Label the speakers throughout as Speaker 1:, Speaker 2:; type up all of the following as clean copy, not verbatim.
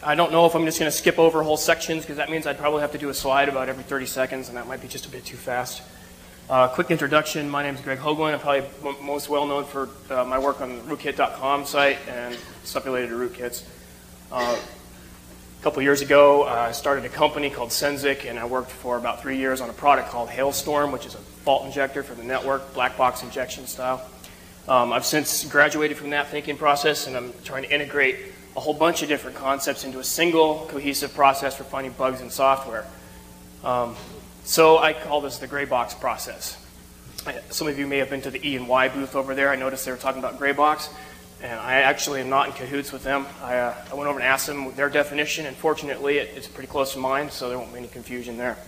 Speaker 1: I don't know if I'm just going to skip over whole sections because that means I'd probably have to do a slide about every 30 seconds, and that might be just a bit too fast. Quick introduction, my name is Greg Hoagland. I'm probably most well known for my work on the rootkit.com site and stuff related to rootkits. A couple years ago, I started a company called Senzik, and I worked for about 3 years on a product called Hailstorm, which is a fault injector for the network, black box injection style. I've since graduated from that thinking process, and I'm trying to integrate a whole bunch of different concepts into a single cohesive process for finding bugs in software. So I call this the gray box process. Some of you may have been to the E&Y booth over there. I noticed they were talking about gray box, and I actually am not in cahoots with them. I went over and asked them their definition, and fortunately it's pretty close to mine, so there won't be any confusion there.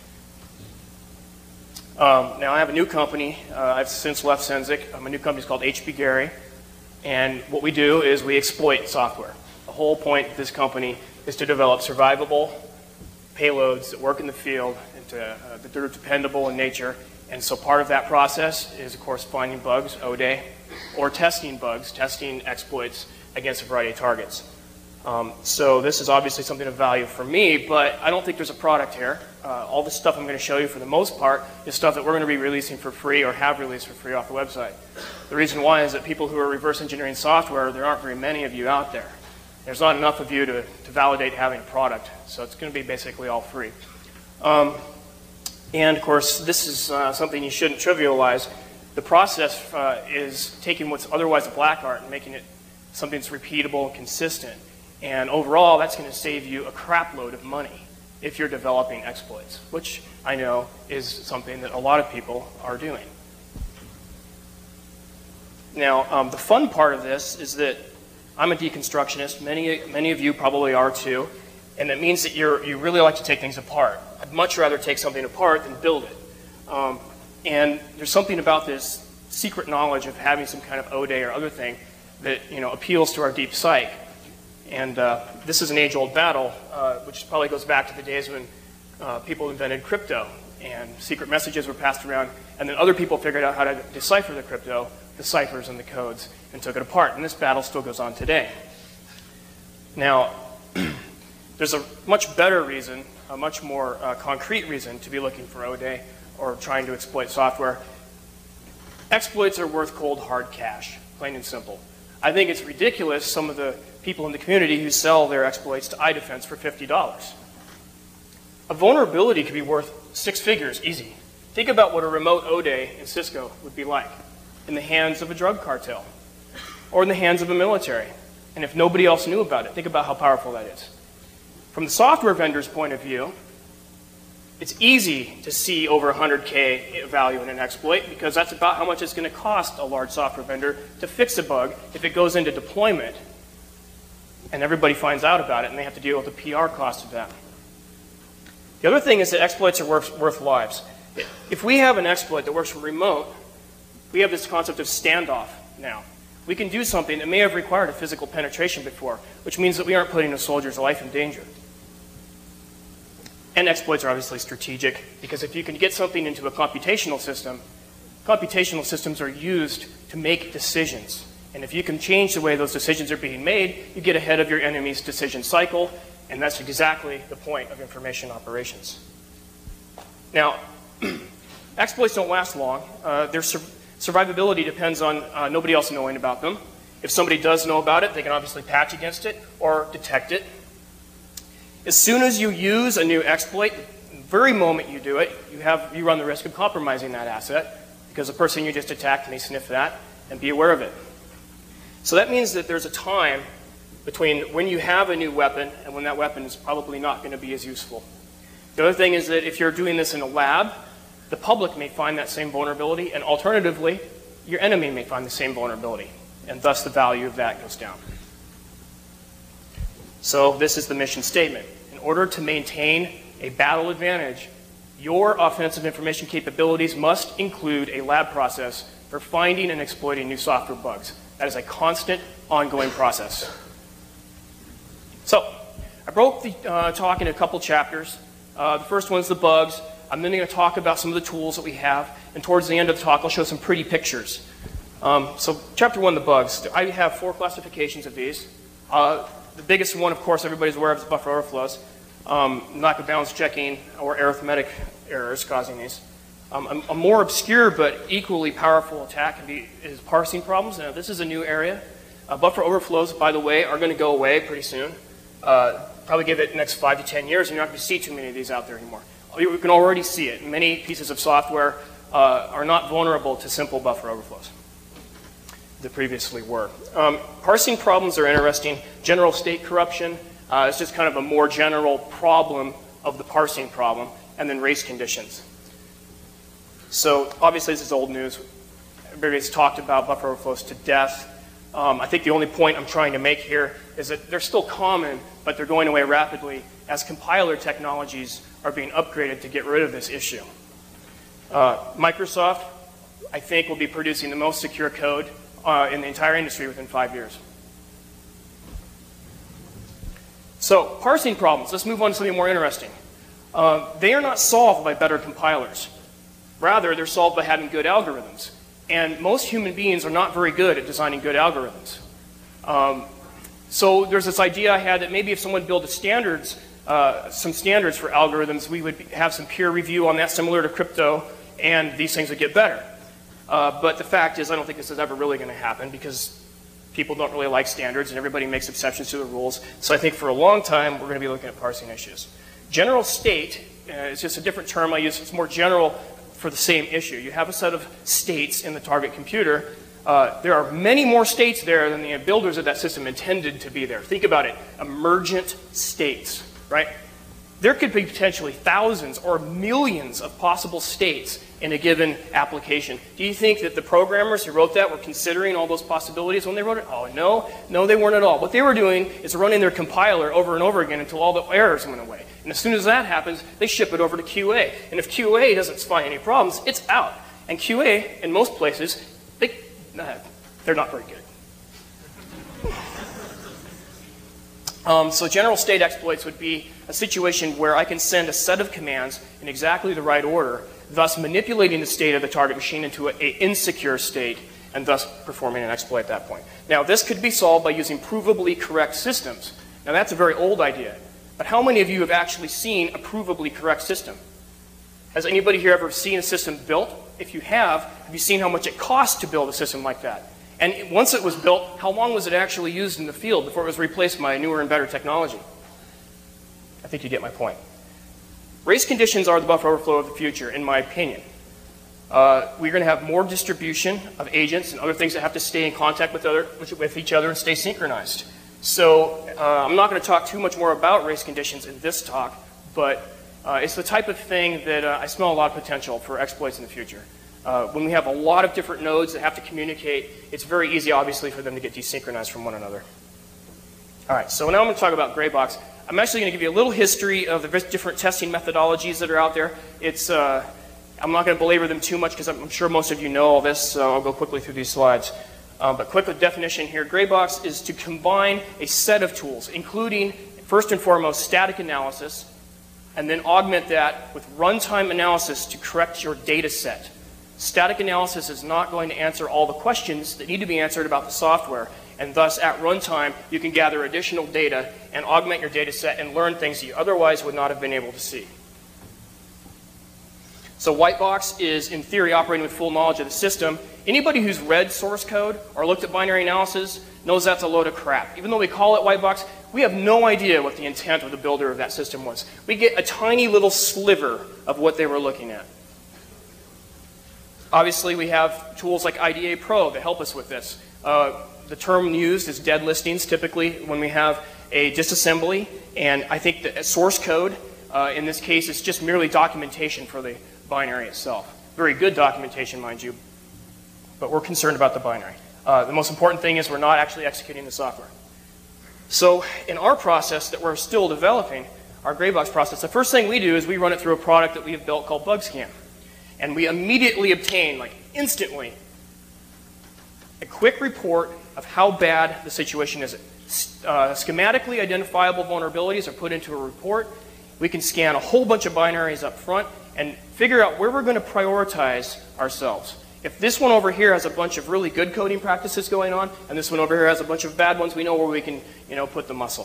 Speaker 1: Now I have a new company. I've since left Senzik. My new company is called HB Gary, and what we do is we exploit software. The whole point of this company is to develop survivable payloads that work in the field and that they're dependable in nature. And so part of that process is, of course, finding bugs, ODay, or testing bugs, testing exploits against a variety of targets. So this is obviously something of value for me, but I don't think there's a product here. All the stuff I'm going to show you for the most part is stuff that we're going to be releasing for free or have released for free off the website. The reason why is that people who are reverse engineering software, there aren't very many of you out there. There's not enough of you to validate having a product, so it's going to be basically all free. And of course, this is something you shouldn't trivialize. The process is taking what's otherwise a black art and making it something that's repeatable and consistent. And overall, that's going to save you a crap load of money if you're developing exploits, which I know is something that a lot of people are doing. Now, the fun part of this is that I'm a deconstructionist. Many of you probably are too. And that means that you really like to take things apart. I'd much rather take something apart than build it. And there's something about this secret knowledge of having some kind of ODay or other thing that appeals to our deep psyche. And this is an age-old battle, which probably goes back to the days when people invented crypto and secret messages were passed around, and then other people figured out how to decipher the crypto, the ciphers and the codes, and took it apart. And this battle still goes on today. Now, there's a much better reason, a much more concrete reason to be looking for ODay or trying to exploit software. Exploits are worth cold hard cash, plain and simple. I think it's ridiculous, some of the people in the community who sell their exploits to iDefense for $50. A vulnerability could be worth 6 figures, easy. Think about what a remote ODay in Cisco would be like in the hands of a drug cartel or in the hands of a military. And if nobody else knew about it, think about how powerful that is. From the software vendor's point of view, it's easy to see over 100K value in an exploit because that's about how much it's going to cost a large software vendor to fix a bug if it goes into deployment and everybody finds out about it and they have to deal with the PR cost of that. The other thing is that exploits are worth lives. If we have an exploit that works from remote, we have this concept of standoff now. We can do something that may have required a physical penetration before, which means that we aren't putting a soldier's life in danger. And exploits are obviously strategic, because if you can get something into a computational systems are used to make decisions. And if you can change the way those decisions are being made, you get ahead of your enemy's decision cycle, and that's exactly the point of information operations. Now, exploits don't last long. Their survivability depends on nobody else knowing about them. If somebody does know about it, they can obviously patch against it or detect it. As soon as you use a new exploit, the very moment you do it, you run the risk of compromising that asset because the person you just attacked may sniff that and be aware of it. So that means that there's a time between when you have a new weapon and when that weapon is probably not going to be as useful. The other thing is that if you're doing this in a lab, the public may find that same vulnerability, and alternatively, your enemy may find the same vulnerability, and thus the value of that goes down. So this is the mission statement. In order to maintain a battle advantage, your offensive information capabilities must include a lab process for finding and exploiting new software bugs. That is a constant, ongoing process. So I broke the talk into a couple chapters. The first one's the bugs. I'm then going to talk about some of the tools that we have, and towards the end of the talk, I'll show some pretty pictures. So chapter 1, the bugs. I have 4 classifications of these. The biggest one, of course, everybody's aware of is buffer overflows. Lack of balance checking or arithmetic errors causing these. A more obscure but equally powerful attack is parsing problems. Now, this is a new area. Buffer overflows, by the way, are going to go away pretty soon. Probably give it the next 5 to 10 years, and you're not going to see too many of these out there anymore. You can already see it. Many pieces of software are not vulnerable to simple buffer overflows. They previously were. Parsing problems are interesting. General state corruption is just kind of a more general problem of the parsing problem, and then race conditions. So obviously this is old news. Everybody's talked about buffer overflows to death. I think the only point I'm trying to make here is that they're still common, but they're going away rapidly as compiler technologies are being upgraded to get rid of this issue. Microsoft, I think, will be producing the most secure code in the entire industry within 5 years. So, parsing problems. Let's move on to something more interesting. They are not solved by better compilers. Rather, they're solved by having good algorithms. And most human beings are not very good at designing good algorithms. So there's this idea I had that maybe if someone built some standards for algorithms, we would have some peer review on that similar to crypto, and these things would get better. But the fact is, I don't think this is ever really going to happen because people don't really like standards and everybody makes exceptions to the rules. So I think for a long time, we're going to be looking at parsing issues. General state is just a different term I use. It's more general for the same issue. You have a set of states in the target computer. There are many more states there than the builders of that system intended to be there. Think about it, emergent states, right? There could be potentially thousands or millions of possible states in a given application. Do you think that the programmers who wrote that were considering all those possibilities when they wrote it? Oh, no. No, they weren't at all. What they were doing is running their compiler over and over again until all the errors went away. And as soon as that happens, they ship it over to QA. And if QA doesn't find any problems, it's out. And QA, in most places, they're not very good. So general state exploits would be a situation where I can send a set of commands in exactly the right order, thus manipulating the state of the target machine into an insecure state, and thus performing an exploit at that point. Now, this could be solved by using provably correct systems. Now, that's a very old idea. But how many of you have actually seen a provably correct system? Has anybody here ever seen a system built? If you have you seen how much it costs to build a system like that? And once it was built, how long was it actually used in the field before it was replaced by newer and better technology? I think you get my point. Race conditions are the buffer overflow of the future, in my opinion. We're going to have more distribution of agents and other things that have to stay in contact with each other and stay synchronized. So I'm not going to talk too much more about race conditions in this talk, but it's the type of thing that I smell a lot of potential for exploits in the future. When we have a lot of different nodes that have to communicate, it's very easy, obviously, for them to get desynchronized from one another. All right, so now I'm going to talk about Greybox. I'm actually going to give you a little history of the different testing methodologies that are out there. I'm not going to belabor them too much because I'm sure most of you know all this, so I'll go quickly through these slides. But quick definition here, Greybox is to combine a set of tools, including, first and foremost, static analysis, and then augment that with runtime analysis to correct your data set. Static analysis is not going to answer all the questions that need to be answered about the software, and thus at runtime you can gather additional data and augment your data set and learn things you otherwise would not have been able to see. So Whitebox is, in theory, operating with full knowledge of the system. Anybody who's read source code or looked at binary analysis knows that's a load of crap. Even though we call it Whitebox, we have no idea what the intent of the builder of that system was. We get a tiny little sliver of what they were looking at. Obviously, we have tools like IDA Pro that help us with this. The term used is dead listings, typically when we have a disassembly, and I think that source code, in this case, is just merely documentation for the binary itself. Very good documentation, mind you, but we're concerned about the binary. The most important thing is we're not actually executing the software. So in our process that we're still developing, our Greybox process, the first thing we do is we run it through a product that we have built called BugScan. And we immediately obtain, like instantly, a quick report of how bad the situation is. Schematically identifiable vulnerabilities are put into a report. We can scan a whole bunch of binaries up front and figure out where we're going to prioritize ourselves. If this one over here has a bunch of really good coding practices going on, and this one over here has a bunch of bad ones, we know where we can, put the muscle.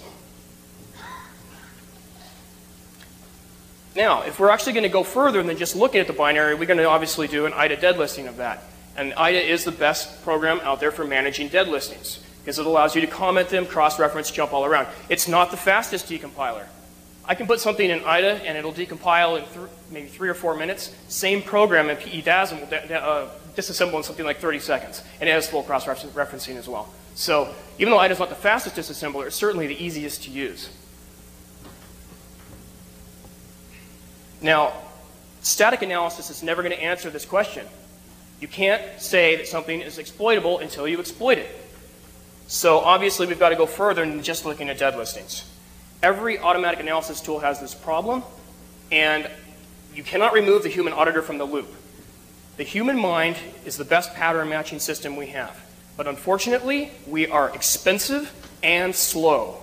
Speaker 1: Now, if we're actually going to go further than just looking at the binary, we're going to obviously do an IDA dead listing of that. And IDA is the best program out there for managing dead listings, because it allows you to comment them, cross-reference, jump all around. It's not the fastest decompiler. I can put something in IDA and it'll decompile in maybe 3 or 4 minutes. Same program in PEDASM will disassemble in something like 30 seconds. And it has full cross-referencing as well. So even though IDA is not the fastest disassembler, it's certainly the easiest to use. Now, static analysis is never going to answer this question. You can't say that something is exploitable until you exploit it. So obviously we've got to go further than just looking at dead listings. Every automatic analysis tool has this problem, and you cannot remove the human auditor from the loop. The human mind is the best pattern matching system we have. But unfortunately, we are expensive and slow.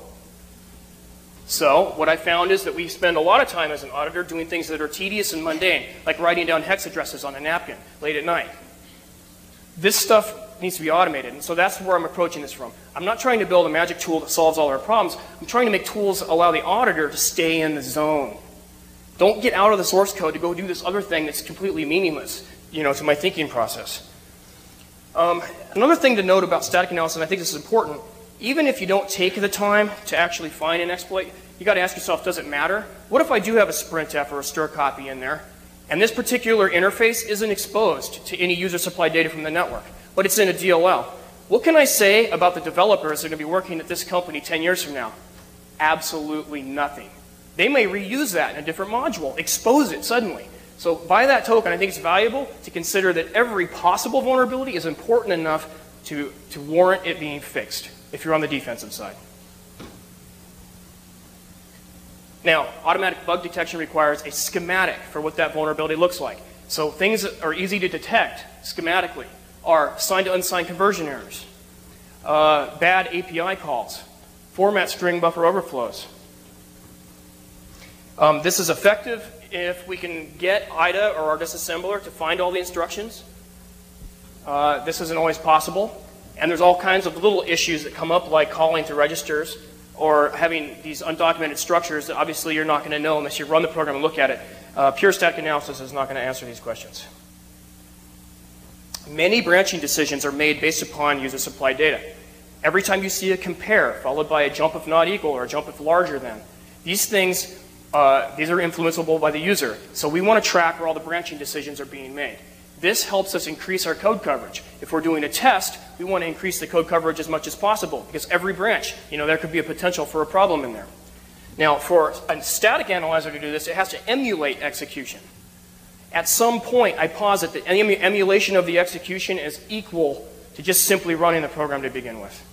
Speaker 1: So what I found is that we spend a lot of time as an auditor doing things that are tedious and mundane, like writing down hex addresses on a napkin late at night. This stuff needs to be automated, and so that's where I'm approaching this from. I'm not trying to build a magic tool that solves all our problems. I'm trying to make tools that allow the auditor to stay in the zone. Don't get out of the source code to go do this other thing that's completely meaningless, to my thinking process. Another thing to note about static analysis, and I think this is important, even if you don't take the time to actually find an exploit, you got to ask yourself, does it matter? What if I do have a sprintf or a stir copy in there, and this particular interface isn't exposed to any user supplied data from the network, but it's in a DLL? What can I say about the developers that are going to be working at this company 10 years from now? Absolutely nothing. They may reuse that in a different module, expose it suddenly. So by that token, I think it's valuable to consider that every possible vulnerability is important enough to warrant it being fixed if you're on the defensive side. Now, automatic bug detection requires a schematic for what that vulnerability looks like. So things that are easy to detect schematically are signed to unsigned conversion errors, bad API calls, format string buffer overflows. This is effective if we can get IDA or our disassembler to find all the instructions. This isn't always possible. And there's all kinds of little issues that come up, like calling to registers or having these undocumented structures that obviously you're not going to know unless you run the program and look at it. Pure static analysis is not going to answer these questions. Many branching decisions are made based upon user supplied data. Every time you see a compare followed by a jump if not equal or a jump if larger than, these things, these are influenceable by the user. So we want to track where all the branching decisions are being made. This helps us increase our code coverage. If we're doing a test, we want to increase the code coverage as much as possible because every branch, there could be a potential for a problem in there. Now, for a static analyzer to do this, it has to emulate execution. At some point, I posit that any emulation of the execution is equal to just simply running the program to begin with.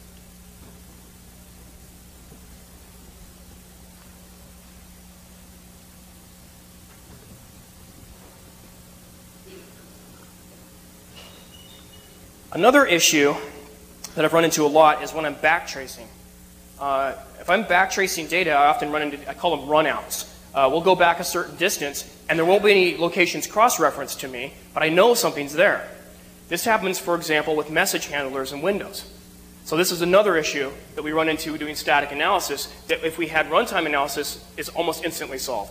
Speaker 1: Another issue that I've run into a lot is when I'm backtracing. If I'm backtracing data, I often run into, I call them runouts. We'll go back a certain distance, and there won't be any locations cross-referenced to me, but I know something's there. This happens, for example, with message handlers in Windows. So this is another issue that we run into doing static analysis, that if we had runtime analysis, is almost instantly solved.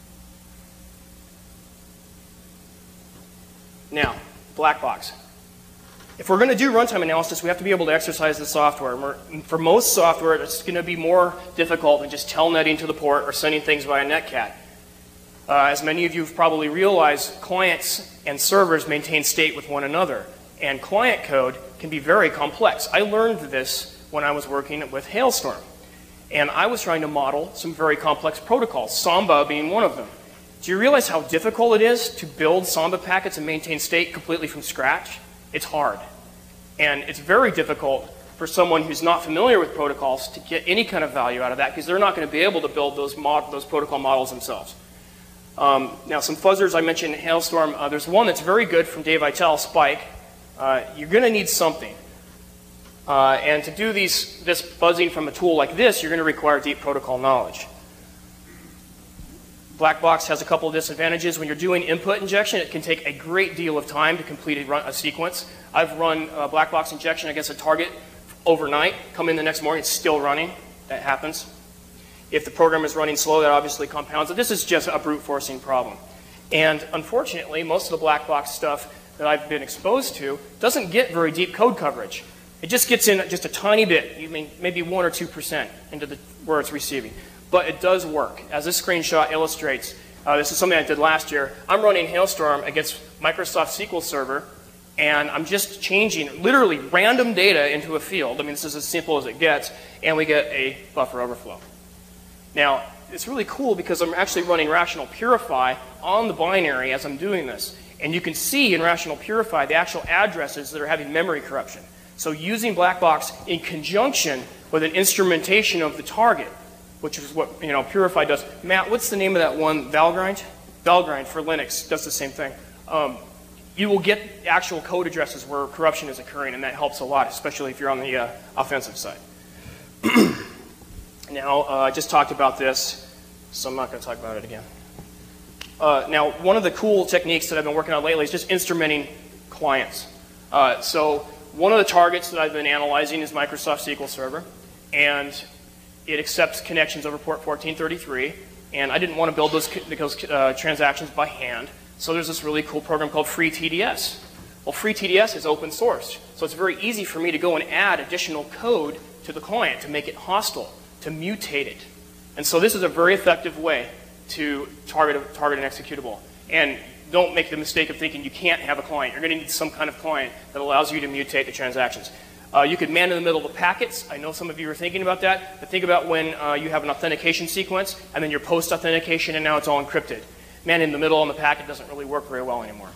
Speaker 1: Now, black box. If we're going to do runtime analysis, we have to be able to exercise the software. For most software, it's going to be more difficult than just telnetting to the port or sending things via netcat. As many of you have probably realized, clients and servers maintain state with one another, and client code can be very complex. I learned this when I was working with Hailstorm, and I was trying to model some very complex protocols, Samba being one of them. Do you realize how difficult it is to build Samba packets and maintain state completely from scratch? It's hard. And it's very difficult for someone who's not familiar with protocols to get any kind of value out of that because they're not going to be able to build those protocol models themselves. Now, some fuzzers I mentioned in Hailstorm, there's one that's very good from Dave Vitale, Spike. You're going to need something. And to do this fuzzing from a tool like this, you're going to require deep protocol knowledge. Black box has a couple of disadvantages. When you're doing input injection, it can take a great deal of time to complete a sequence. I've run black box injection against a target overnight, come in the next morning, it's still running. That happens. If the program is running slow, that obviously compounds it. This is just a brute forcing problem. And unfortunately, most of the black box stuff that I've been exposed to doesn't get very deep code coverage. It just gets in just a tiny bit, maybe 1 or 2% into where it's receiving. But it does work. As this screenshot illustrates, this is something I did last year. I'm running Hailstorm against Microsoft SQL Server, and I'm just changing literally random data into a field. I mean, this is as simple as it gets, and we get a buffer overflow. Now, it's really cool because I'm actually running Rational Purify on the binary as I'm doing this. And you can see in Rational Purify the actual addresses that are having memory corruption. So using black box in conjunction with an instrumentation of the target, which is what Purify does. Matt, what's the name of that one? Valgrind? Valgrind for Linux does the same thing. You will get actual code addresses where corruption is occurring, and that helps a lot, especially if you're on the offensive side. Now, I just talked about this, so I'm not going to talk about it again. Now, one of the cool techniques that I've been working on lately is just instrumenting clients. So one of the targets that I've been analyzing is Microsoft SQL Server, and it accepts connections over port 1433, and I didn't want to build those transactions by hand, so there's this really cool program called FreeTDS. Well, FreeTDS is open source, so it's very easy for me to go and add additional code to the client to make it hostile, to mutate it. And so this is a very effective way to target an executable. And don't make the mistake of thinking you can't have a client. You're going to need some kind of client that allows you to mutate the transactions. You could man in the middle of the packets. I know some of you are thinking about that, but think about when you have an authentication sequence and then your post-authentication and now it's all encrypted. Man in the middle on the packet doesn't really work very well anymore.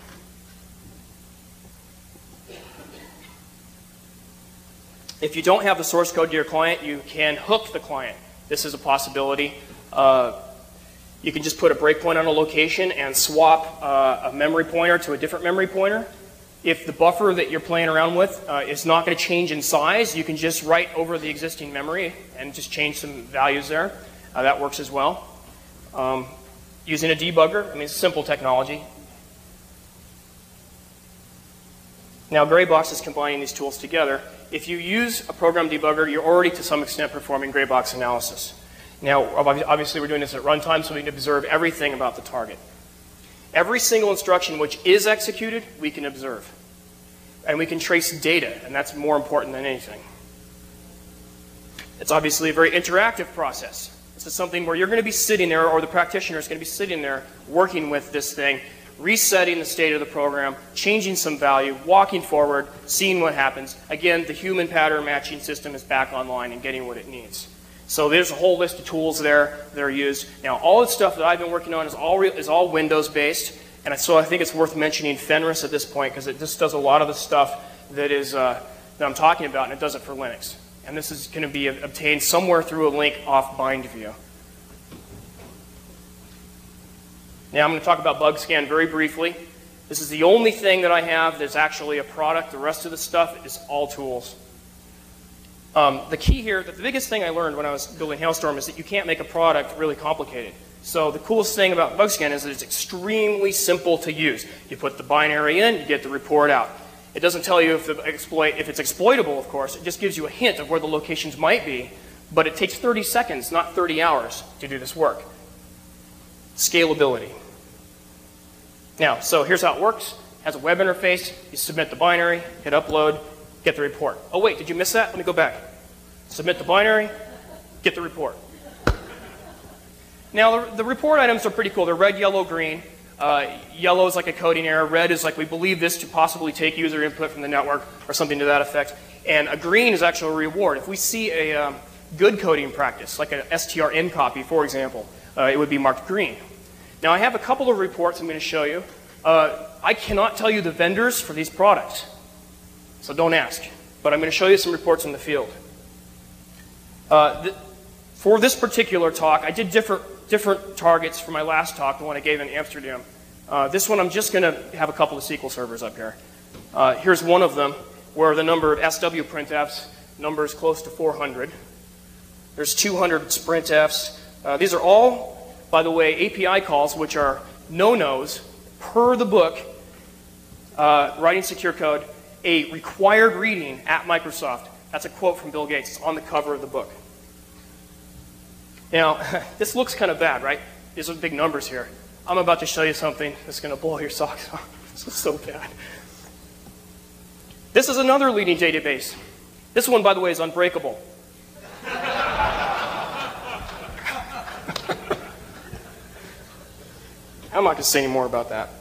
Speaker 1: If you don't have the source code to your client, you can hook the client. This is a possibility. You can just put a breakpoint on a location and swap a memory pointer to a different memory pointer. If the buffer that you're playing around with is not going to change in size, you can just write over the existing memory and just change some values there. That works as well. Using a debugger, I mean, it's simple technology. Now, Graybox is combining these tools together. If you use a program debugger, you're already to some extent performing Graybox analysis. Now, obviously, we're doing this at runtime, so we can observe everything about the target. Every single instruction which is executed, we can observe. And we can trace data, and that's more important than anything. It's obviously a very interactive process. This is something where you're going to be sitting there, or the practitioner is going to be sitting there working with this thing, resetting the state of the program, changing some value, walking forward, seeing what happens. Again, the human pattern matching system is back online and getting what it needs. So there's a whole list of tools there that are used. Now, all the stuff that I've been working on is all Windows-based, and so I think it's worth mentioning Fenris at this point because it just does a lot of the stuff that I'm talking about, and it does it for Linux. And this is going to be obtained somewhere through a link off BindView. Now, I'm going to talk about BugScan very briefly. This is the only thing that I have that's actually a product. The rest of the stuff is all tools. The key here, the biggest thing I learned when I was building Hailstorm is that you can't make a product really complicated. So the coolest thing about BugScan is that it's extremely simple to use. You put the binary in, you get the report out. It doesn't tell you if it's exploitable, of course. It just gives you a hint of where the locations might be. But it takes 30 seconds, not 30 hours, to do this work. Scalability. Now, so here's how it works. It has a web interface. You submit the binary, hit upload, get the report. Oh, wait, did you miss that? Let me go back. Submit the binary, get the report. Now, the report items are pretty cool. They're red, yellow, green. Yellow is like a coding error. Red is like we believe this to possibly take user input from the network or something to that effect. And a green is actually a reward. If we see a good coding practice, like an strn copy, for example, it would be marked green. Now, I have a couple of reports I'm going to show you. I cannot tell you the vendors for these products, so don't ask. But I'm going to show you some reports in the field. For this particular talk, I did different targets for my last talk, the one I gave in Amsterdam. This one, I'm just going to have a couple of SQL servers up here. Here's one of them where the number of SW printfs number is close to 400. There's 200 sprintfs. These are all by the way, API calls, which are no-nos per the book, Writing Secure Code, a required reading at Microsoft. That's a quote from Bill Gates. It's on the cover of the book. Now, this looks kind of bad, right? These are big numbers here. I'm about to show you something that's going to blow your socks off. This is so bad. This is another leading database. This one, by the way, is unbreakable. I'm not going to say any more about that.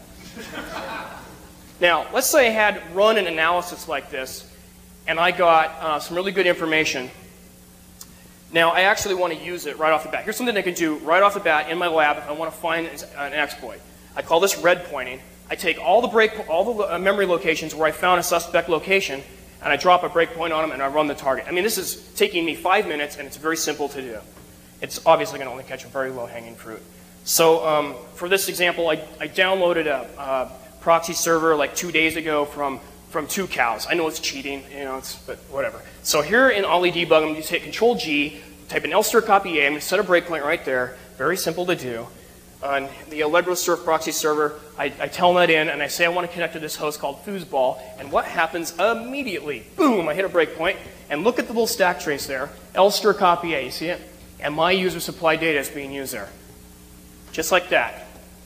Speaker 1: Now, let's say I had run an analysis like this, and I got some really good information. Now, I actually want to use it right off the bat. Here's something I can do right off the bat in my lab if I want to find an exploit. I call this red pointing. I take all the memory locations where I found a suspect location, and I drop a breakpoint on them, and I run the target. I mean, this is taking me 5 minutes, and it's very simple to do. It's obviously going to only catch a very low-hanging fruit. So for this example, I downloaded a proxy server like 2 days ago from Tucows. I know it's cheating, you know, but whatever. So here in Ollie Debug, I'm going to hit Control-G, type in lstir copy A. I'm going to set a breakpoint right there. Very simple to do. On the Allegro Surf proxy server, I telnet in, and I say I want to connect to this host called Foosball. And what happens immediately? Boom, I hit a breakpoint. And look at the little stack trace there. lstir copy A, you see it? And my user supply data is being used there. Just like that.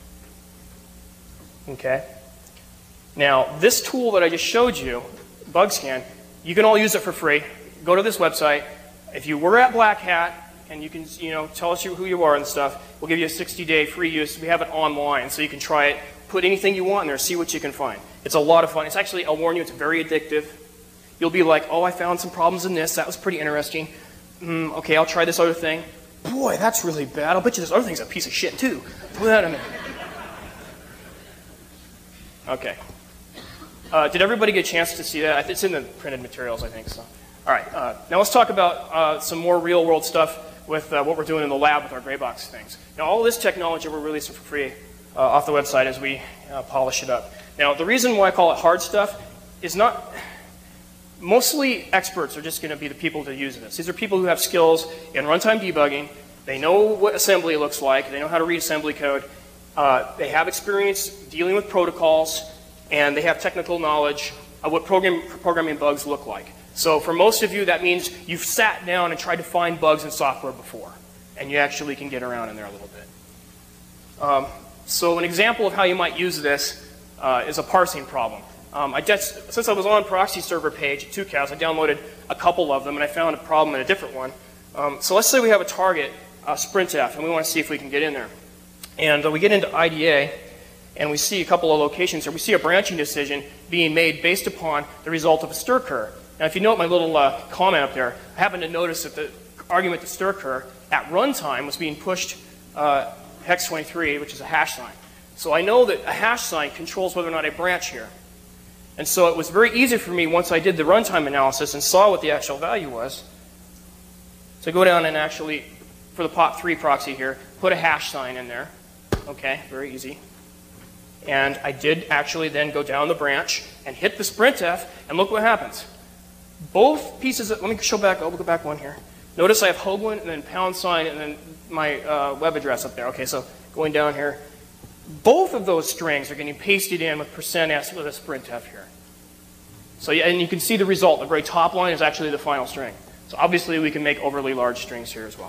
Speaker 1: Okay? Now, this tool that I just showed you, Bugscan, you can all use it for free. Go to this website. If you were at Black Hat, and you can, you know, tell us who you are and stuff, we'll give you a 60-day free use. We have it online, so you can try it. Put anything you want in there, see what you can find. It's a lot of fun. It's actually, I'll warn you, it's very addictive. You'll be like, oh, I found some problems in this. That was pretty interesting. Okay, I'll try this other thing. Boy, that's really bad. I'll bet you this other thing's a piece of shit, too. Put that in there. Okay. Did everybody get a chance to see that? It's in the printed materials, I think so. All right. Now let's talk about some more real-world stuff with what we're doing in the lab with our gray box things. Now, all this technology we're releasing for free off the website as we polish it up. Now, the reason why I call it hard stuff is not... Mostly experts are just going to be the people to use this. These are people who have skills in runtime debugging. They know what assembly looks like. They know how to read assembly code. They have experience dealing with protocols. And they have technical knowledge of what programming bugs look like. So for most of you, that means you've sat down and tried to find bugs in software before. And you actually can get around in there a little bit. So an example of how you might use this is a parsing problem. Since I was on proxy server page at Tucows, I downloaded a couple of them, and I found a problem in a different one. So let's say we have a target, sprintf, and we want to see if we can get in there. And we get into IDA, and we see a couple of locations here. We see a branching decision being made based upon the result of a stir-cur. Now, if you note my little comment up there, I happen to notice that the argument to stir-cur at runtime was being pushed hex 23, which is a hash sign. So I know that a hash sign controls whether or not I branch here. And so it was very easy for me once I did the runtime analysis and saw what the actual value was to go down and actually, for the POP3 proxy here, put a hash sign in there. Okay, very easy. And I did actually then go down the branch and hit the sprintf, and look what happens. Both pieces of, let me show back, we'll go back one here. Notice I have Hoagland and then pound sign and then my web address up there. Okay, so going down here, both of those strings are getting pasted in with %s with a sprintf here. So yeah, and you can see the result. The very top line is actually the final string. So obviously we can make overly large strings here as well.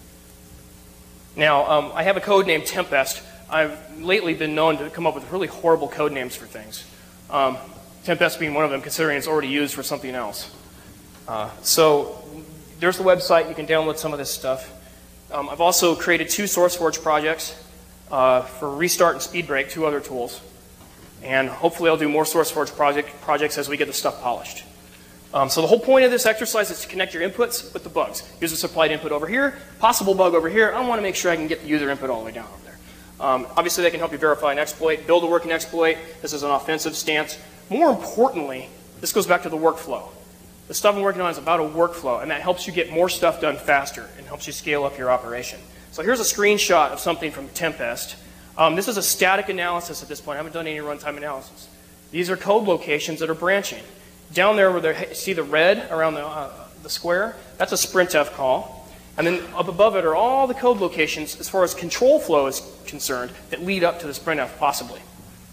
Speaker 1: Now, I have a code named Tempest. I've lately been known to come up with really horrible code names for things. Tempest being one of them, considering it's already used for something else. So there's the website. You can download some of this stuff. I've also created 2 SourceForge projects for Restart and SpeedBreak, 2 other tools. And hopefully I'll do more SourceForge projects as we get the stuff polished. So the whole point of this exercise is to connect your inputs with the bugs. User supplied input over here, possible bug over here. I want to make sure I can get the user input all the way down over there. Obviously they can help you verify an exploit, build a working exploit. This is an offensive stance. More importantly, this goes back to the workflow. The stuff I'm working on is about a workflow, and that helps you get more stuff done faster and helps you scale up your operation. So here's a screenshot of something from Tempest. This is a static analysis at this point. I haven't done any runtime analysis. These are code locations that are branching. Down there where you see the red around the square, that's a sprintf call. And then up above it are all the code locations, as far as control flow is concerned, that lead up to this printf possibly.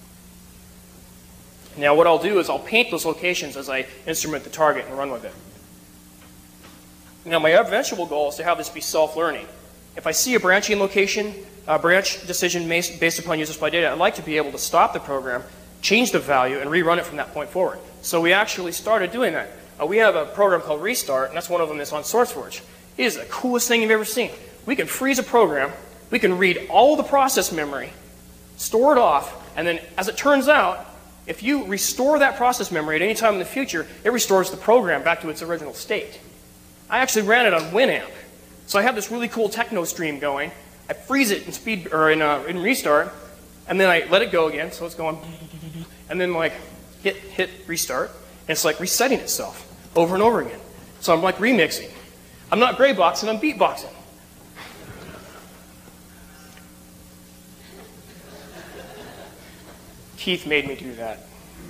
Speaker 1: Now what I'll do is I'll paint those locations as I instrument the target and run with it. Now my eventual goal is to have this be self-learning. If I see a branching location, a branch decision based upon user supply data, I'd like to be able to stop the program, change the value, and rerun it from that point forward. So we actually started doing that. We have a program called Restart, and that's one of them that's on SourceForge. It is the coolest thing you've ever seen. We can freeze a program, we can read all the process memory, store it off, and then as it turns out, if you restore that process memory at any time in the future, it restores the program back to its original state. I actually ran it on Winamp. So I have this really cool techno stream going. I freeze it in Restart, and then I let it go again, so it's going, and then like hit Restart, and it's like resetting itself over and over again. So I'm like remixing. I'm not gray boxing, I'm beatboxing. Keith made me do that.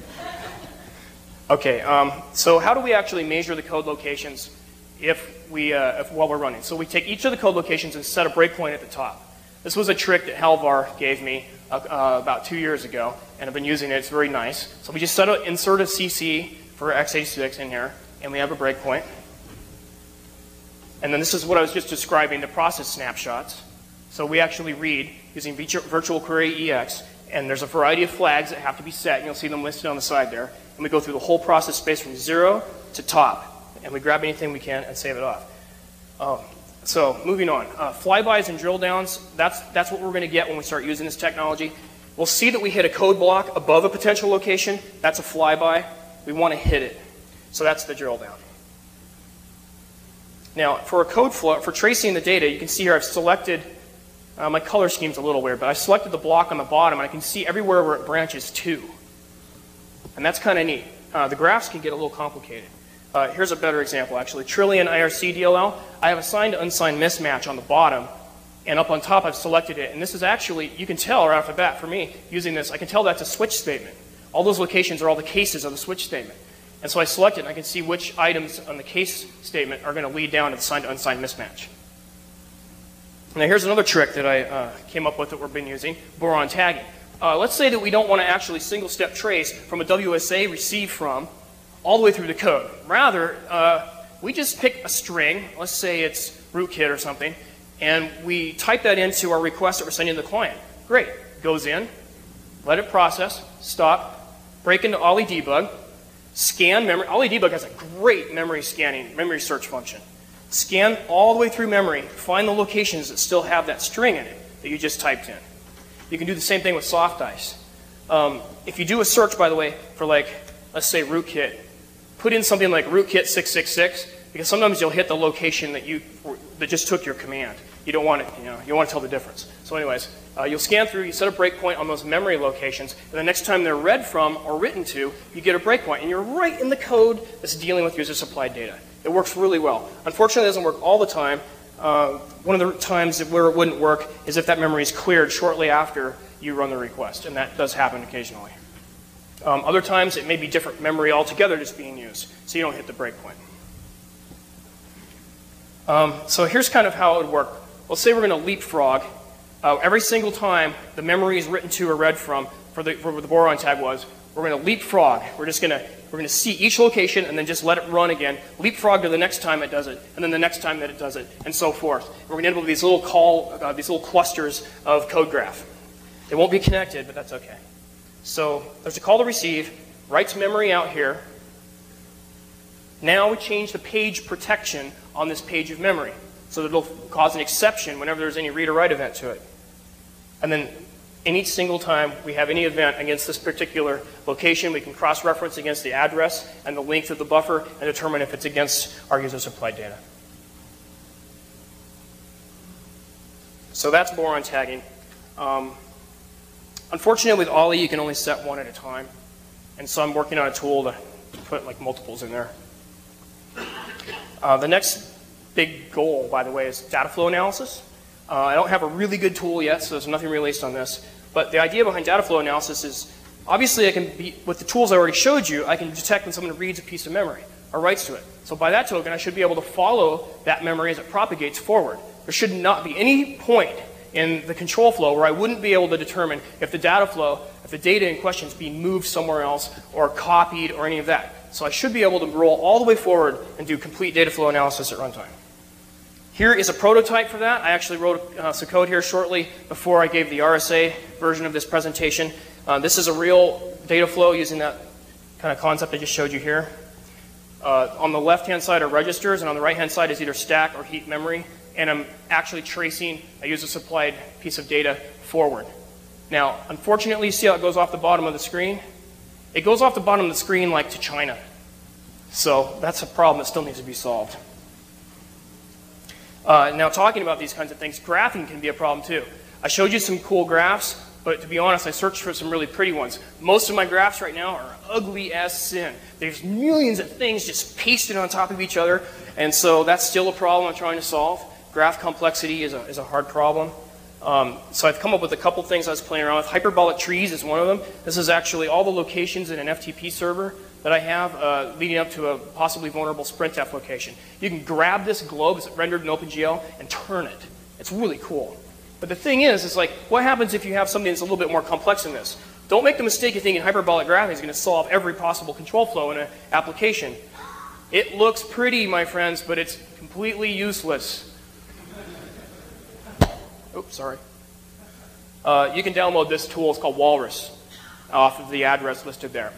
Speaker 1: Okay, so how do we actually measure the code locations while we're running? So we take each of the code locations and set a breakpoint at the top. This was a trick that Halvar gave me about 2 years ago, and I've been using it. It's very nice. So we just insert a CC for x86 in here, and we have a breakpoint. And then this is what I was just describing, the process snapshots. So we actually read using Virtual Query EX, and there's a variety of flags that have to be set, and you'll see them listed on the side there. And we go through the whole process space from 0 to top, and we grab anything we can and save it off. So moving on, flybys and drill downs, that's what we're going to get when we start using this technology. We'll see that we hit a code block above a potential location. That's a flyby. We want to hit it. So that's the drill down. Now, for a code flow, for tracing the data, you can see here I've selected, my color scheme's a little weird, but I selected the block on the bottom, and I can see everywhere where it branches to. And that's kind of neat. The graphs can get a little complicated. Here's a better example, actually. Trillion IRC DLL. I have assigned to unsigned mismatch on the bottom, and up on top I've selected it. And this is actually, you can tell right off the bat, for me, using this, I can tell that's a switch statement. All those locations are all the cases of the switch statement. And so I select it, and I can see which items on the case statement are going to lead down to the signed to unsigned mismatch. Now here's another trick that I came up with that we've been using, boron tagging. Let's say that we don't want to actually single-step trace from a WSA receive from all the way through the code. Rather, we just pick a string, let's say it's rootkit or something, and we type that into our request that we're sending to the client. Great. Goes in, let it process, stop, break into Ollie debug, scan memory. Ollie debug has a great memory scanning, memory search function. Scan all the way through memory, find the locations that still have that string in it that you just typed in. You can do the same thing with SoftICE. If you do a search, by the way, for like, let's say rootkit, put in something like rootkit 666, because sometimes you'll hit the location that just took your command. You don't want it, you want to tell the difference. So anyways, you'll scan through, you set a breakpoint on those memory locations, and the next time they're read from or written to, you get a breakpoint, and you're right in the code that's dealing with user supplied data. It works really well. Unfortunately, it doesn't work all the time. One of the times where it wouldn't work is if that memory is cleared shortly after you run the request, and that does happen occasionally. Other times, it may be different memory altogether that's being used, so you don't hit the breakpoint. So here's kind of how it would work. Let's say we're going to leapfrog. Every single time the memory is written to or read from, for what the boron tag was, we're going to leapfrog. We're going to see each location and then just let it run again. Leapfrog to the next time it does it, and then the next time that it does it, and so forth. And we're going to end up with these little clusters of code graph. They won't be connected, but that's okay. So there's a call to receive, writes memory out here. Now we change the page protection on this page of memory so that it'll cause an exception whenever there's any read or write event to it. And then in each single time we have any event against this particular location, we can cross-reference against the address and the length of the buffer and determine if it's against our user supplied data. So that's boron tagging. Unfortunately, with Ollie, you can only set one at a time. And so I'm working on a tool to put like multiples in there. The next big goal, by the way, is data flow analysis. I don't have a really good tool yet, so there's nothing released on this. But the idea behind data flow analysis is, obviously, with the tools I already showed you, I can detect when someone reads a piece of memory. are writes to it. So by that token, I should be able to follow that memory as it propagates forward. There should not be any point in the control flow where I wouldn't be able to determine if the data flow, if the data in question is being moved somewhere else or copied or any of that. So I should be able to roll all the way forward and do complete data flow analysis at runtime. Here is a prototype for that. I actually wrote some code here shortly before I gave the RSA version of this presentation. This is a real data flow using that kind of concept I just showed you here. On the left-hand side are registers, and on the right-hand side is either stack or heap memory. And I'm actually tracing, I use a supplied piece of data forward. Now, unfortunately, you see how it goes off the bottom of the screen? It goes off the bottom of the screen like to China. So that's a problem that still needs to be solved. Now, talking about these kinds of things, graphing can be a problem too. I showed you some cool graphs, but to be honest, I searched for some really pretty ones. Most of my graphs right now are ugly as sin. There's millions of things just pasted on top of each other, and so that's still a problem I'm trying to solve. Graph complexity is a hard problem. So I've come up with a couple things I was playing around with. Hyperbolic trees is one of them. This is actually all the locations in an FTP server that I have leading up to a possibly vulnerable Sprintf location. You can grab this globe, it's rendered in OpenGL, and turn it. It's really cool. But the thing is like, what happens if you have something that's a little bit more complex than this? Don't make the mistake of thinking hyperbolic graphing is going to solve every possible control flow in an application. It looks pretty, my friends, but it's completely useless. Oops, sorry. You can download this tool. It's called Walrus off of the address listed there.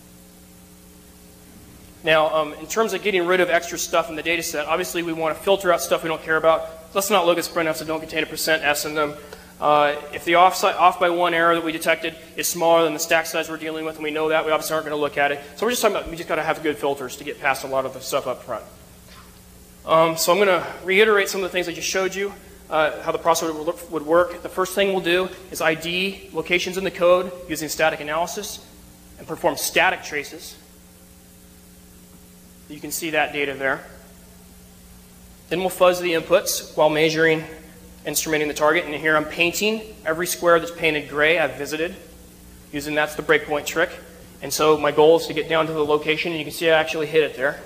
Speaker 1: Now, in terms of getting rid of extra stuff in the data set, obviously we want to filter out stuff we don't care about. Let's not look at sprintfs that don't contain a %s in them. If the off by one error that we detected is smaller than the stack size we're dealing with, and we know that, we obviously aren't going to look at it. So we're just talking about we just got to have good filters to get past a lot of the stuff up front. So I'm going to reiterate some of the things I just showed you. How the process would work. The first thing we'll do is ID locations in the code using static analysis and perform static traces. You can see that data there. Then we'll fuzz the inputs while measuring, instrumenting the target. And here I'm painting every square that's painted gray I've visited. Using that's the breakpoint trick. And so my goal is to get down to the location, and you can see I actually hit it there.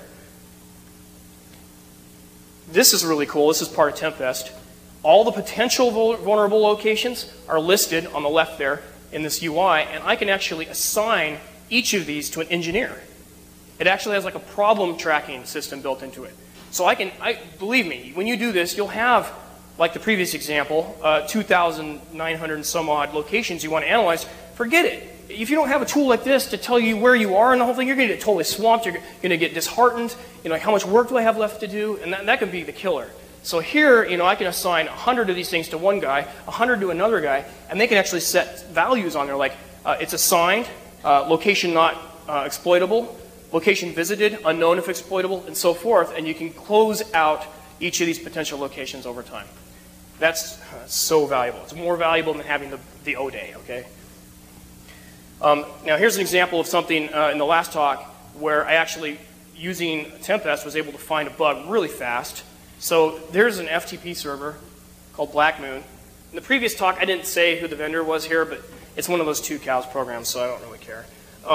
Speaker 1: This is really cool. This is part of Tempest. All the potential vulnerable locations are listed on the left there in this UI, and I can actually assign each of these to an engineer. It actually has like a problem tracking system built into it. So believe me, when you do this, you'll have, like the previous example, 2,900 and some odd locations you want to analyze. Forget it. If you don't have a tool like this to tell you where you are and the whole thing, you're going to get totally swamped. You're going to get disheartened. You know, like, how much work do I have left to do? And that can be the killer. So here, I can assign 100 of these things to one guy, 100 to another guy, and they can actually set values on there like it's assigned, location not exploitable, location visited, unknown if exploitable, and so forth, and you can close out each of these potential locations over time. That's so valuable. It's more valuable than having the O-day, okay? Now here's an example of something in the last talk where I actually, using Tempest, was able to find a bug really fast. So there's an FTP server called Black Moon. In the previous talk, I didn't say who the vendor was here, but it's one of those 2 cows programs, so I don't really care.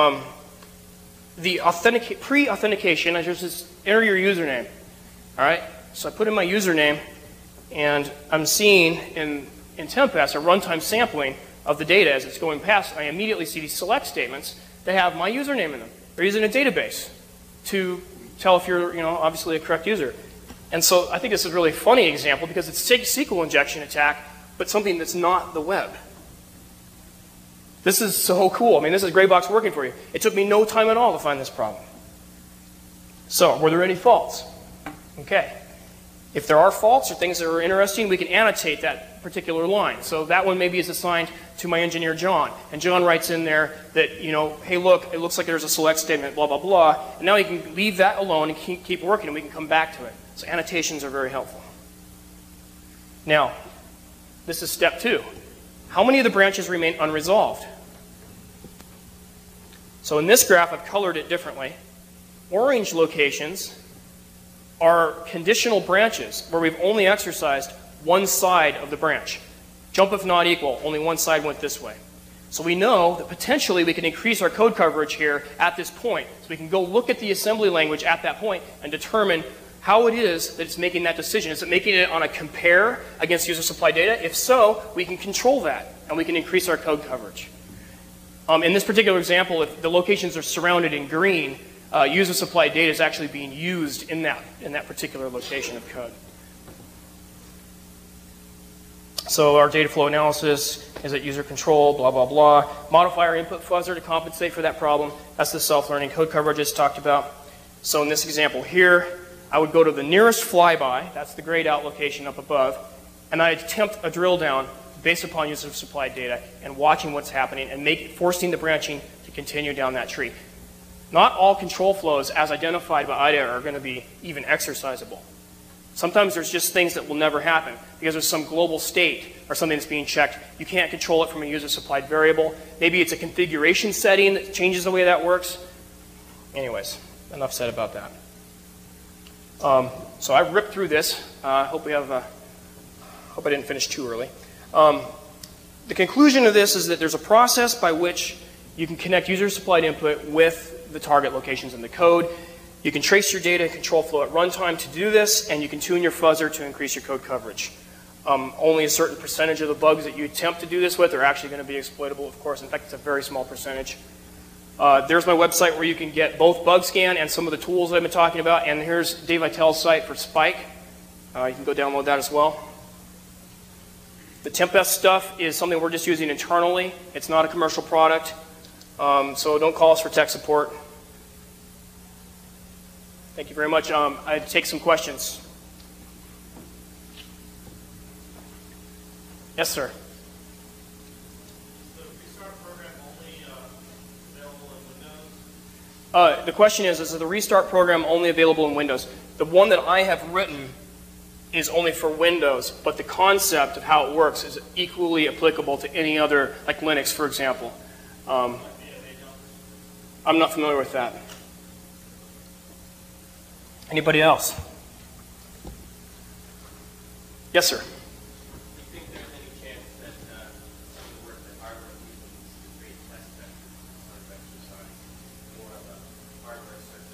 Speaker 1: The pre-authentication, I just enter your username. All right? So I put in my username, and I'm seeing in Tempest a runtime sampling of the data as it's going past. I immediately see these select statements that have my username in them. They're using a database to tell if you're, obviously a correct user. And so I think this is a really funny example because it's a SQL injection attack, but something that's not the web. This is so cool. I mean, this is Graybox working for you. It took me no time at all to find this problem. So, were there any faults? Okay. If there are faults or things that are interesting, we can annotate that particular line. So that one maybe is assigned to my engineer, John. And John writes in there that, hey, look, it looks like there's a select statement, blah, blah, blah. And now you can leave that alone and keep working, and we can come back to it. So annotations are very helpful. Now, this is step 2. How many of the branches remain unresolved? So in this graph, I've colored it differently. Orange locations are conditional branches where we've only exercised one side of the branch. Jump if not equal, only one side went this way. So we know that potentially we can increase our code coverage here at this point. So we can go look at the assembly language at that point and determine how it is that it's making that decision. Is it making it on a compare against user supply data? If so, we can control that and we can increase our code coverage. In this particular example, if the locations are surrounded in green, user supply data is actually being used in that particular location of code. So our data flow analysis is at user control, blah, blah, blah. Modify our input fuzzer to compensate for that problem. That's the self-learning code coverage I just talked about. So in this example here, I would go to the nearest flyby, that's the grayed out location up above, and I'd attempt a drill down based upon user supplied data and watching what's happening and forcing the branching to continue down that tree. Not all control flows as identified by IDA are going to be even exercisable. Sometimes there's just things that will never happen because there's some global state or something that's being checked. You can't control it from a user-supplied variable. Maybe it's a configuration setting that changes the way that works. Anyways, enough said about that. So I ripped through this. Hope I didn't finish too early. The conclusion of this is that there's a process by which you can connect user-supplied input with the target locations in the code. You can trace your data and control flow at runtime to do this, and you can tune your fuzzer to increase your code coverage. Only a certain percentage of the bugs that you attempt to do this with are actually going to be exploitable, of course. In fact, it's a very small percentage. There's my website where you can get both BugScan and some of the tools that I've been talking about, and here's Dave Vitale's site for Spike. You can go download that as well. The Tempest stuff is something we're just using internally. It's not a commercial product, so don't call us for tech support. Thank you very much. I'd take some questions. Yes, sir.
Speaker 2: Is the Restart program only available in Windows?
Speaker 1: The question is the Restart program only available in Windows? The one that I have written is only for Windows, but the concept of how it works is equally applicable to any other, like Linux, for example. I'm not familiar with that. Anybody else? Yes, sir.
Speaker 2: Do you think there's any chance that some of the work that hardware uses to create test vectors on vector side, more of a hardware search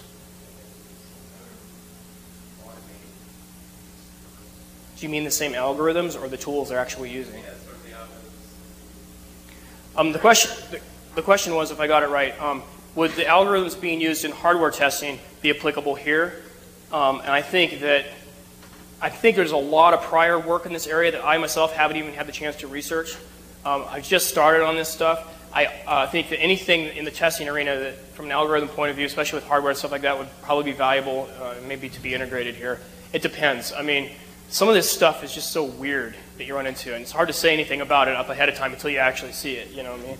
Speaker 2: automating?
Speaker 1: Do you mean the same algorithms or the tools they're actually using?
Speaker 2: Yeah, sort of the algorithms.
Speaker 1: The question was, if I got it right, would the algorithms being used in hardware testing be applicable here? And I think there's a lot of prior work in this area that I myself haven't even had the chance to research. I've just started on this stuff. I think that anything in the testing arena that, from an algorithm point of view, especially with hardware and stuff like that, would probably be valuable, maybe to be integrated here. It depends. I mean, some of this stuff is just so weird that you run into, and it's hard to say anything about it up ahead of time until you actually see it. You know what I mean?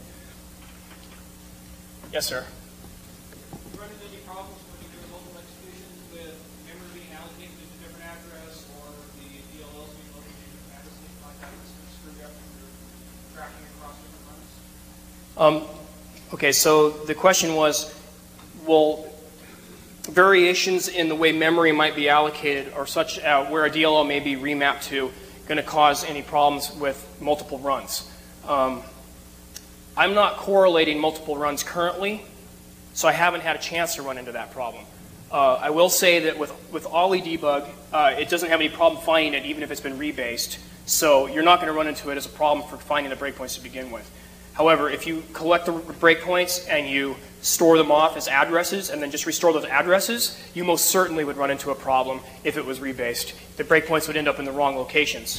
Speaker 1: Yes, sir.
Speaker 3: Run into any problems when you do multiple executions with memory being allocated to a different address or the DLLs being loaded to different addresses like that? It's going to screw you up when you're tracking across different runs?
Speaker 1: Okay, so the question was, will variations in the way memory might be allocated or such where a DLL may be remapped to going to cause any problems with multiple runs? I'm not correlating multiple runs currently, so I haven't had a chance to run into that problem. I will say that with Ollie debug, it doesn't have any problem finding it even if it's been rebased, so you're not going to run into it as a problem for finding the breakpoints to begin with. However, if you collect the breakpoints and you store them off as addresses and then just restore those addresses, you most certainly would run into a problem if it was rebased. The breakpoints would end up in the wrong locations.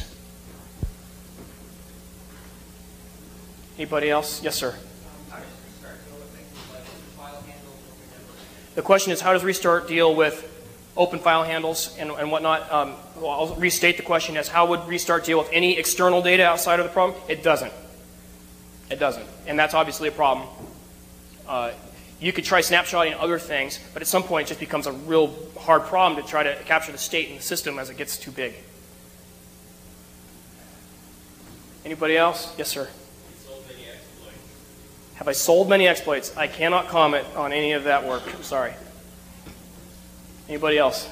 Speaker 1: Anybody else? Yes, sir.
Speaker 3: How does Restart deal with things like file handles or whatever?
Speaker 1: The question is, how does Restart deal with open file handles and whatnot? Well, I'll restate the question as, how would Restart deal with any external data outside of the problem? It doesn't. It doesn't. And that's obviously a problem. You could try snapshotting other things, but at some point it just becomes a real hard problem to try to capture the state in the system as it gets too big. Anybody else? Yes, sir. Have I sold many exploits? I cannot comment on any of that work. I'm sorry. Anybody else?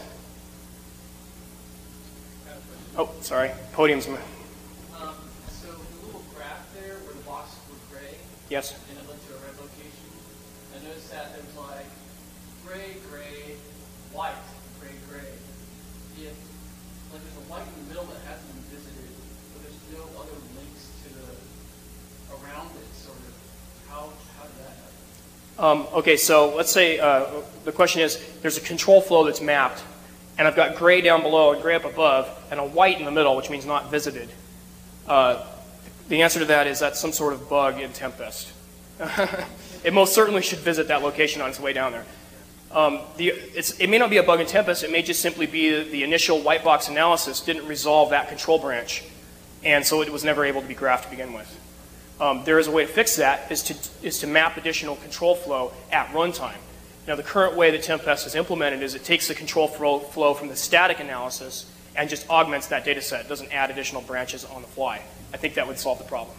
Speaker 1: Oh, sorry. Podium's.
Speaker 4: So the little graph there where the boxes were gray,
Speaker 1: Yes?
Speaker 4: and it led to a red location. I noticed that there was like gray, gray, white, gray, gray. If like there's a white in the middle that hasn't been visited, but there's no other links to the around it, sort of. How did that happen?
Speaker 1: Okay, so let's say the question is, there's a control flow that's mapped, and I've got gray down below and gray up above, and a white in the middle, which means not visited. The answer to that is that's some sort of bug in Tempest. It most certainly should visit that location on its way down there. It may not be a bug in Tempest. It may just simply be the initial white box analysis didn't resolve that control branch, and so it was never able to be graphed to begin with. There is a way to fix that, is to map additional control flow at runtime. Now, the current way that Tempest is implemented is it takes the control flow from the static analysis and just augments that data set. It doesn't add additional branches on the fly. I think that would solve the problem.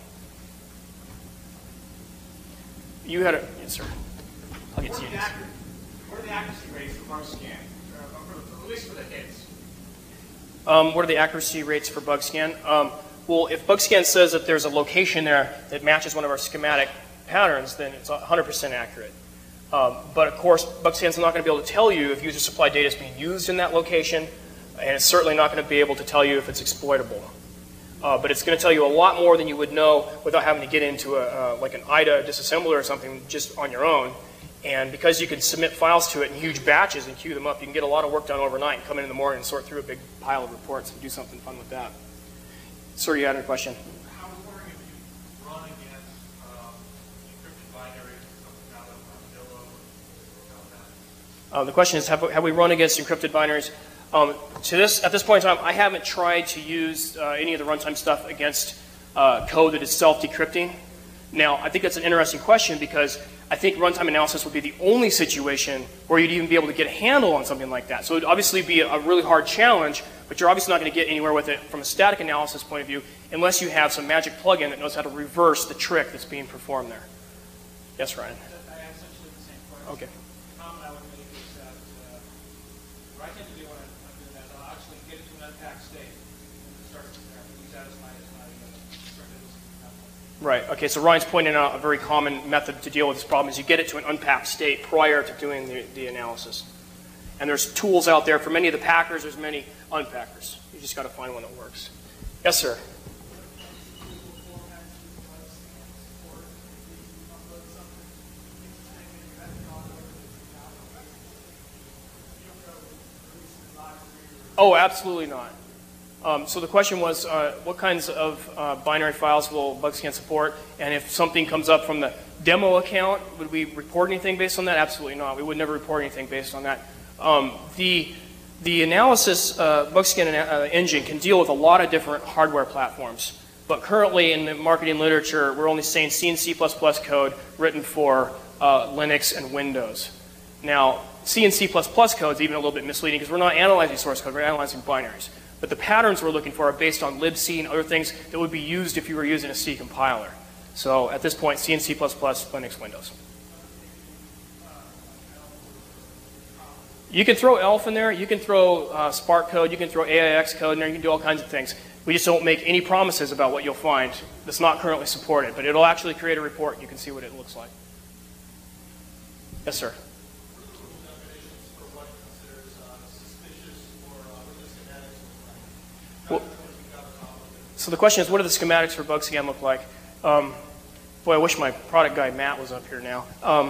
Speaker 1: You had a, yes, sir. I'll get to you.
Speaker 3: What are the accuracy rates for bug scan, at least for the hits?
Speaker 1: What are the accuracy rates for bug scan? Well, if bug scan says that there's a location there that matches one of our schematic patterns, then it's 100% accurate. But of course, bug scan's not going to be able to tell you if user supply data is being used in that location, and it's certainly not going to be able to tell you if it's exploitable. But it's going to tell you a lot more than you would know without having to get into like an IDA disassembler or something just on your own. And because you can submit files to it in huge batches and queue them up, you can get a lot of work done overnight and come in the morning and sort through a big pile of reports and do something fun with that. Sir, you had a question?
Speaker 5: I was wondering if you run against encrypted binaries or something out of Armadillo or that.
Speaker 1: The question is, have we run against encrypted binaries? At this point in time, I haven't tried to use any of the runtime stuff against code that is self-decrypting. Now, I think that's an interesting question because I think runtime analysis would be the only situation where you'd even be able to get a handle on something like that. So it would obviously be a really hard challenge, but you're obviously not going to get anywhere with it from a static analysis point of view unless you have some magic plugin that knows how to reverse the trick that's being performed there. Yes, Ryan?
Speaker 3: I have essentially the same question.
Speaker 1: Okay.
Speaker 3: The comment I would make is that what I tend to do when I'm doing that, I'll actually get it to an unpacked state and start from there. Use that as my
Speaker 1: Right. Okay, so Ryan's pointing out a very common method to deal with this problem is you get it to an unpacked state prior to doing the analysis. And there's tools out there for many of the packers, there's many unpackers. You just got to find one that works. Yes, sir. Oh, absolutely not. So the question was, what kinds of binary files will BugScan support? And if something comes up from the demo account, would we report anything based on that? Absolutely not. We would never report anything based on that. The analysis BugScan engine can deal with a lot of different hardware platforms. But currently in the marketing literature, we're only saying C and C++ code written for Linux and Windows. Now, C and C++ code is even a little bit misleading because we're not analyzing source code, we're analyzing binaries. But the patterns we're looking for are based on libc and other things that would be used if you were using a C compiler. So at this point, C and C++, Linux, Windows. You can throw ELF in there, you can throw Spark code, you can throw AIX code in there, you can do all kinds of things. We just don't make any promises about what you'll find that's not currently supported, but it'll actually create a report and you can see what it looks like. Yes, sir. Well, so the question is, what do the schematics for BugScan look like? Boy, I wish my product guy Matt was up here now.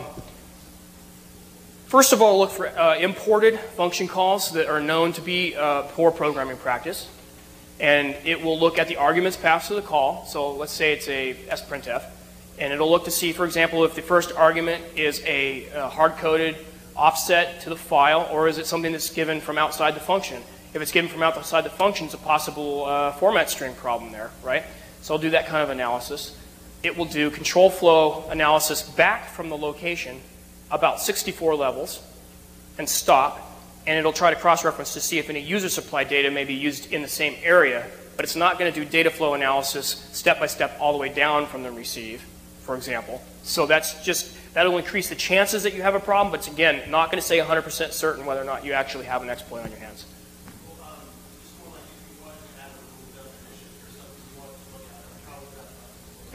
Speaker 1: First of all, look for imported function calls that are known to be poor programming practice. And it will look at the arguments passed to the call. So let's say it's a sprintf. And it'll look to see, for example, if the first argument is a hard-coded offset to the file, or is it something that's given from outside the function. If it's given from outside the function, it's a possible format string problem there, right? So I'll do that kind of analysis. It will do control flow analysis back from the location about 64 levels and stop. And it'll try to cross-reference to see if any user supply data may be used in the same area, but it's not going to do data flow analysis step-by-step all the way down from the receive, for example. So that'll increase the chances that you have a problem, but it's, again, not going to say 100% certain whether or not you actually have an exploit on your hands.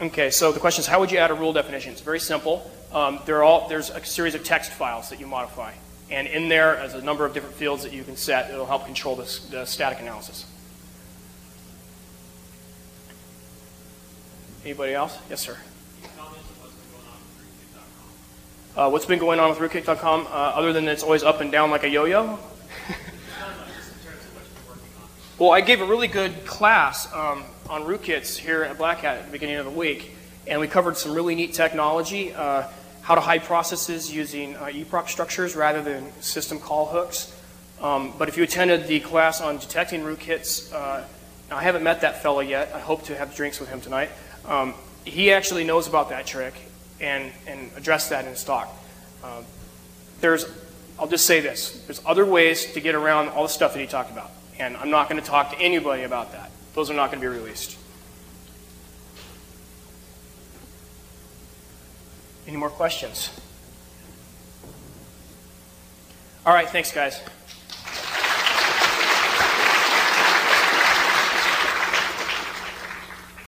Speaker 1: Okay, so the question is, how would you add a rule definition? It's very simple. There's a series of text files that you modify. And in there, there's a number of different fields that you can set that will help control the static analysis. Anybody else? Yes, sir. What's been going on with rootkit.com, other than it's always up and down like a yo-yo? Well, I gave a really good class on rootkits here at Black Hat at the beginning of the week, and we covered some really neat technology, how to hide processes using eproc structures rather than system call hooks. But if you attended the class on detecting rootkits, now I haven't met that fellow yet. I hope to have drinks with him tonight. He actually knows about that trick and address that in his talk. I'll just say this, there's other ways to get around all the stuff that he talked about, and I'm not going to talk to anybody about that. Those are not going to be released. Any more questions? All right, thanks guys.